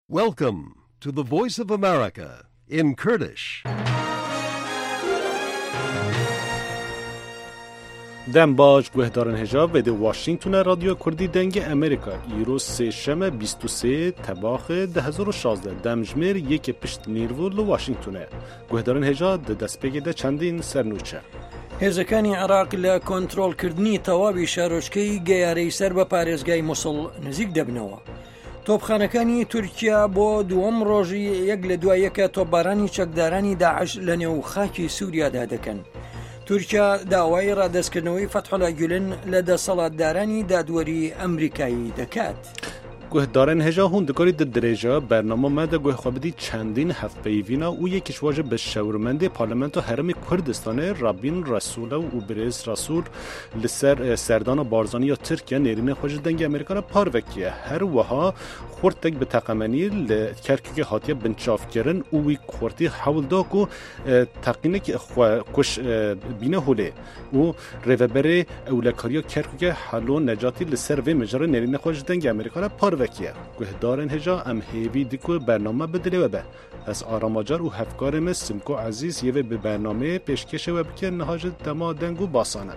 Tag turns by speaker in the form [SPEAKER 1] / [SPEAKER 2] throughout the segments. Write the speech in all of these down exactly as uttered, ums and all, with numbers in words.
[SPEAKER 1] Welcome to the Voice of America in Kurdish.
[SPEAKER 2] دم باش گوهدارن هجاب و دی واشنگتون رادیو کردی دنگ امریکا ایرو سه شم بیست و سه تباخ ده هزار و شازده دمجمیر یک پشت نیرو لو واشنگتونه گوهدارن هجاب ده دست بگه ده چندین سرنوچه
[SPEAKER 3] هێزەکانی عێراق لە کۆنتڕۆڵکردنی تەواوی شارۆچکەی گەیارەی سەر بە پارێزگای مووسڵ نزیک دەبنەوە. تۆپخانەکانی تورکیا بۆ دووەم ڕۆژی یەک لە دوای یەکە تۆپبارانی چەکدارانی داعش لە نێو خاکی سووریادا دەکەن. تورکیا داوای ڕادەستکردنەوەی فەتحوڵا گولن لە دەسەڵاتدارانی دادوەری ئەمریکایی دەکات.
[SPEAKER 2] گوهدارن هجا هون دکاری د درجه برنامه مده گوه خوابدی چندین هفت پیوینا و یکیش واجه به شورمنده پارلمنت هرم کردستان رابین رسول و برز رسول لسر سردان بارزانی یا ترکیه نیرین خوش دنگ امریکا پاروکیه هر وها خورتک به تقمنی لکرکی حاتیه بنچاف کرن و وی خورتی حول داکو تقینک کش بینه هوله و روبره اولکاریا کرکی حلو نجاتی لسر و مجرد نیرین خوش دنگ امریکا پاروکیه وکیه گوهدارن هجا ام هیوی دیکو برنامه بدلی و به از آراماجار و هفکارم سمکو عزیز یه به برنامه پیشکش و بکن نهاج دما دنگو باسانه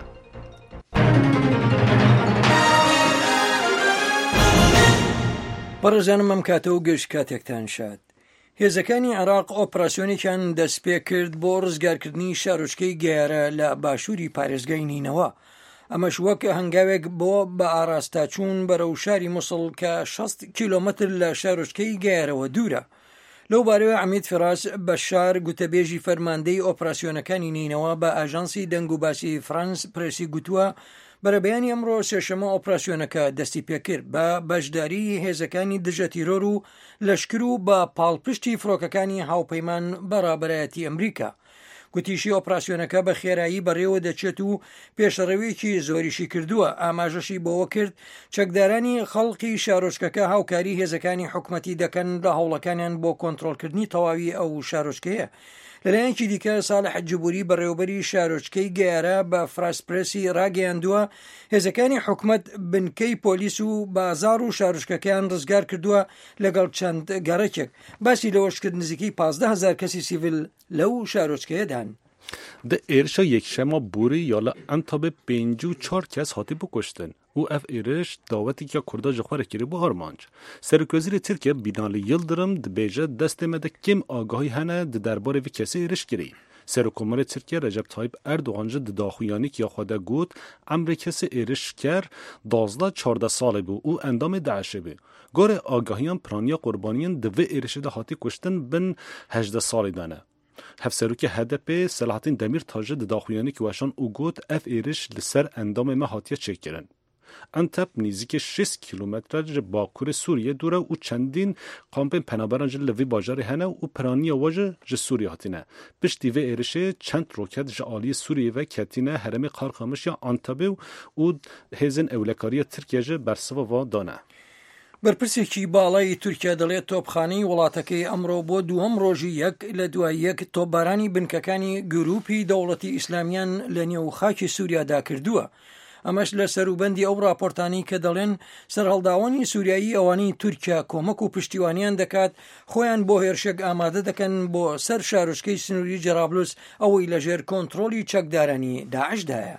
[SPEAKER 3] بەڕێزانم ئەم کاتە و گەشت کاتێکتان شاد. هێزەکانی عێراق ئۆپراسیۆنێکیان دەست پێ کرد بۆ ڕزگارکردنی شارۆچکەی گەیارە لە باشووری پارێزگای نینەوە. ئەمەش وەک هەنگاوێک بۆ بە ئاراستاچوون بەرەو شاری مووسڵ کە شەست کیلۆمەتر لە شارۆچکەی گەیارەوە دوورە. لەو بارەوە عەمید فراس بەشار گوتەبێژی فەرماندەی ئۆپراسیۆنەکانی نینەوە بە ئاژانسی دەنگ و باسی فرانس پرێسی گوتووە بەرەبەیانی ئەمڕۆ سێشەمە ئۆپراسیۆنەکە دەستی پێکرد بە بەشداری هێزەکانی دژە تیرۆر و لەشکر و بە پاڵپشتی فڕۆکەکانی هاوپەیمان بەڕابەرایەتی ئەمریکا. گوتیشی ئۆپراسیۆنەکە بە خێرایی بەڕێوە دەچێت و پێشەڕەوێکی زۆریشی کردووە ئاماژەشی بۆوە کرد چەکدارانی خەڵقی شارۆچکەکە هاوکاری هێزەکانی حکومەتی دەکەن لە هەوڵەکانیان بۆ کۆنتڕۆڵکردنی تەواوی ئەو شارۆچکەیە. لەلایەنکی دیکە ساڵح جبوری بەڕێوەبەری شارۆچکەی گەیارە بە فراسپرسی ڕاگەیاندووە هێزەکانی حکومەت بنکەی پۆلیس و بازار و شارۆچکەکەیان ڕزگار کردووە لەگەڵ چەند گەڕێکێک باسی لەوەش کرد نزیکەی پازدە هەزار کەسی سیڤیل لەو شارۆچکەیەدان.
[SPEAKER 2] ده ایرشا یک شما بوری یالا انتابه پنج و چهار کس هاتی بکشتن او اف ایرش دعوتی که کرده جخوره کری بو هرمانج سرکوزیر ترکیه بینال یلدرم ده بیجه دست مده کم آگاهی هنه ده درباره وی کسی ایرش کری سرکومر ترکیه رجب طایب اردوغانجه ده داخویانی که خواده گود امر کسی ایرش کر دازده چارده ساله بو او اندام دعشه بو گاره آگاهیان پرانیا قربانیان ده وی ایرش ده هاتی کشتن بن هجده سالی دانه هفسروک هدف سلاحتین دمیر تاجه داخویانی که وشان او گوت اف ایرش لسر اندام مهاتیه چک کرن. انتب نیزیک شش کیلومتر باکور سوریه دوره و چندین کامپین پنابران جل لوی باجار هنه و پرانی واجه ج سوریه هاتینه. پشتی و ایرشه چند روکت ج آلی سوریه و کتینه هرم قارخامش یا انتبه و هزن اولکاری ترکیه ج برسوا و دانه.
[SPEAKER 3] بەرپرسێکی باڵای تورکیا دەڵێت تۆپخانەی وڵاتەکەی ئەمڕۆ بۆ دووەم ڕۆژی یەک لە دوای یەک تۆپبارانی بنکەکانی گروپی دەوڵەتی ئیسلامیان لە نێو خاکی سووریادا کردووە. ئەمەش لە سەروبەندی ئەو راپۆرتانی کە دەڵێن سەرهەڵداوانی سووریایی ئەوانەی تورکیا کۆمەک و پشتیوانیان دەکات خۆیان بۆ هێرشێک ئامادە دەکەن بۆ سەر شارۆچکەی سنووری جەرابلوس ئەوەی لەژێر کۆنتڕۆلی چەکدارانی داعشدایە.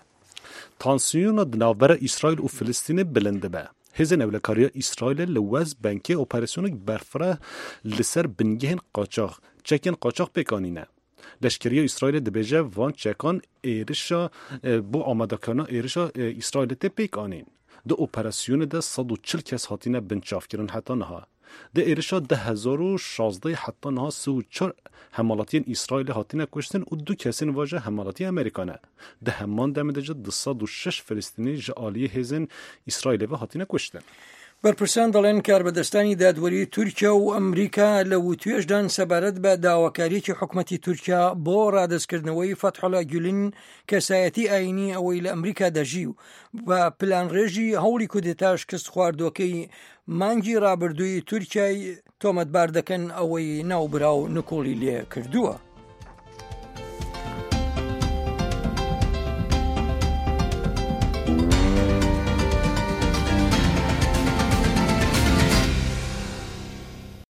[SPEAKER 2] تانسیۆنە دناوبەرە ئیسرائیل و فلستین بلند بە. هزن اولکاریا اسرائیل لوز بنکی اپراسیونک برفره لسر بنگهن قاچاق چکن قاچاق بکانینه لشکری اسرائیل دبیجه وان چکان ایرشا بو آمادکانا ایرشا اسرائیل ته بکانین دو اپراسیون ده صد و چل کس هاتینه بنچاف کرن حتی نها ده ایرشا ده هزار و شازده حتی نها سه و چهار حمالاتین اسرائیل هاتینه کشتن و دو کسین واجه حمالاتی امریکانه ده همان دمده جد ده صد و شش فلسطینی جعالی هزین اسرائیل و هاتینه کشتن.
[SPEAKER 3] بەرپرسان دەڵێن کاربەدەستانی دادوەری تورکیا و ئەمریکا لە وتوێژدان سەبارەت بە داواکاریی حکومەتی تورکیا بۆ ڕادەستکردنەوەی فەتحوڵا گولن کەسایەتی ئاینی ئەوەی لە ئەمریکا دەژی و بە پلانڕێژی هەوڵی کودێتا شکست خواردووەکەی مانگی ڕابردووی تورکیای تۆمەتبار دەکەن ئەوەی ناوبرا و نکۆڵی لێ کردووە.